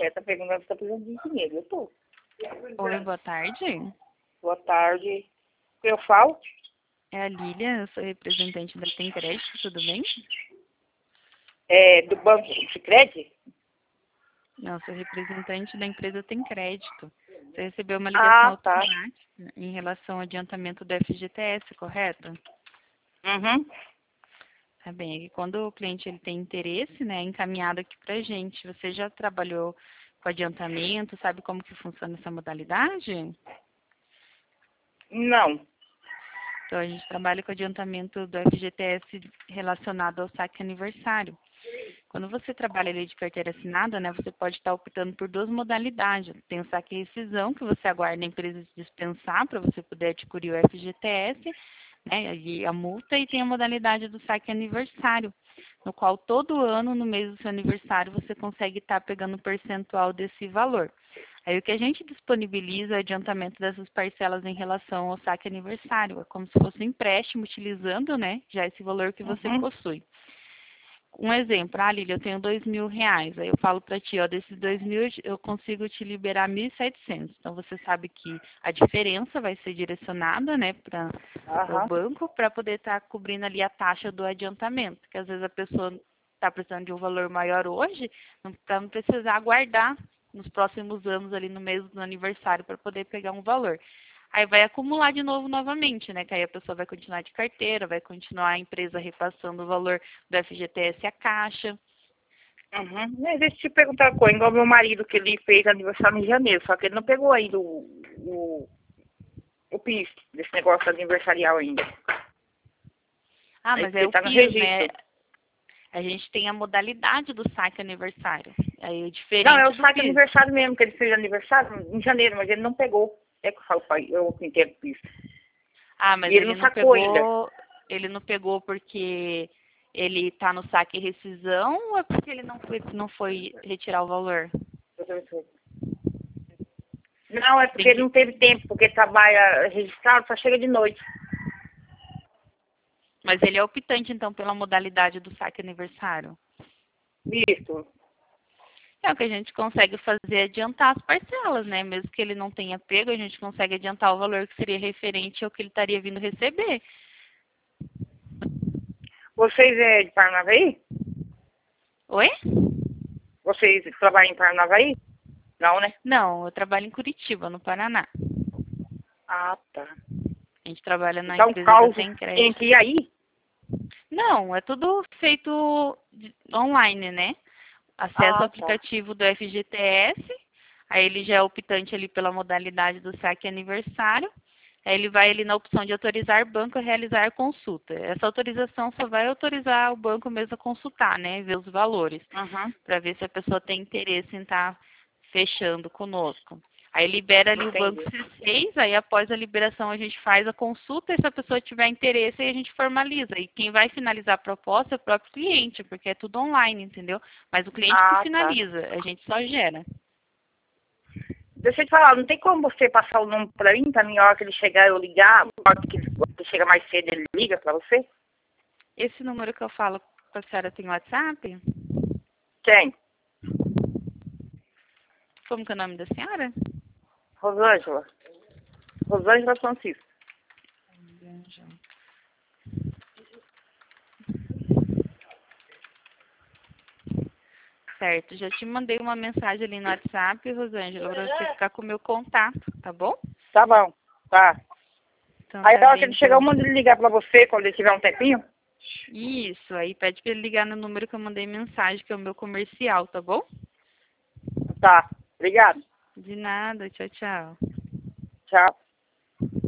mulher tá perguntando se tá precisando de dinheiro. Eu tô. Oi, boa tarde. Boa tarde. Eu falo? É a Lília, eu sou representante da Tem Crédito, tudo bem? É, do Banco Sicredi? Não, sou representante da empresa Tem Crédito. Você recebeu uma ligação Ah, tá. automática em relação ao adiantamento do FGTS, correto? Uhum. Tá bem, e quando o cliente ele tem interesse, né, é encaminhado aqui pra gente. Você já trabalhou com adiantamento, sabe como que funciona essa modalidade? Não. Então, a gente trabalha com adiantamento do FGTS relacionado ao saque aniversário. Quando você trabalha ali de carteira assinada, né, você pode estar optando por duas modalidades. Tem o saque e rescisão, que você aguarda a empresa se dispensar para você poder adquirir o FGTS, né, e a multa, e tem a modalidade do saque aniversário, no qual todo ano, no mês do seu aniversário, você consegue estar pegando um percentual desse valor. Aí o que a gente disponibiliza é o adiantamento dessas parcelas em relação ao saque aniversário. É como se fosse um empréstimo, utilizando, né, já esse valor que você Uhum. possui. Um exemplo, Lília, eu tenho R$ 2.000. Aí eu falo para ti, ó, desses 2.000 eu consigo te liberar 1.700. Então você sabe que a diferença vai ser direcionada, né, para o Aham. banco para poder estar cobrindo ali a taxa do adiantamento, que às vezes a pessoa está precisando de um valor maior hoje, para não precisar aguardar nos próximos anos ali no mês do aniversário para poder pegar um valor. Aí vai acumular de novo novamente, né? Que aí a pessoa vai continuar de carteira, vai continuar a empresa repassando o valor do FGTS à Caixa. Uhum. Mas deixa eu te perguntar uma coisa, igual meu marido, que ele fez aniversário em janeiro, só que ele não pegou ainda o PIS desse negócio aniversarial ainda. Ah, Aí mas porque é o tá no PIS, né? registro. A gente tem a modalidade do saque aniversário. Aí é Não, é diferente o do saque PIS. aniversário mesmo, que ele fez aniversário em janeiro, mas ele não pegou. É que eu falo, pai, eu que entendo PIS. Ah, E mas ele não sacou ainda. ele não pegou porque ele está no saque e rescisão ou é porque ele não foi retirar o valor? Não, é porque Tem ele que, não teve tempo, porque trabalha registrado, só chega de noite. mas ele é optante, então, pela modalidade do saque aniversário. Isso. É o que a gente consegue fazer é adiantar as parcelas, né? Mesmo que ele não tenha pego, a gente consegue adiantar o valor que seria referente ao que ele estaria vindo receber. Vocês é de Paranavaí? Oi? Vocês trabalham em Paranavaí? Não, né? Não, eu trabalho em Curitiba, no Paraná. Ah, tá. A gente trabalha na Então, empresa da causa Tem tem Crédito. que ir aí? Não, é tudo feito online, né? Acessa o Ah, tá. aplicativo do FGTS, aí ele já é optante ali pela modalidade do saque aniversário. Aí ele vai ali na opção de autorizar banco a realizar consulta. Essa autorização só vai autorizar o banco mesmo a consultar, né? Ver os valores, Uhum. para ver se a pessoa tem interesse em estar fechando conosco. Aí libera ali o banco Entendi. C6, aí após a liberação a gente faz a consulta e se a pessoa tiver interesse aí a gente formaliza. E quem vai finalizar a proposta é o próprio cliente, porque é tudo online, entendeu? Mas o cliente que Ah, tá. finaliza, a gente só gera. Deixa eu te falar, não tem como você passar o número pra mim, a hora que ele chegar eu ligar, a hora que ele chega mais cedo ele liga pra você? Esse número que eu falo com a senhora tem WhatsApp? Quem? Como que é o nome da senhora? Rosângela. Rosângela Francisco. Certo, já te mandei uma mensagem ali no WhatsApp, Rosângela, para você ficar com o meu contato, tá bom? Tá bom, tá. Então Aí tá a hora que bem, ele chegar eu então. mando ele ligar pra você quando ele tiver um tempinho? Isso, aí pede para ele ligar no número que eu mandei mensagem, que é o meu comercial, tá bom? Tá. Obrigado. De nada, tchau, tchau. Tchau.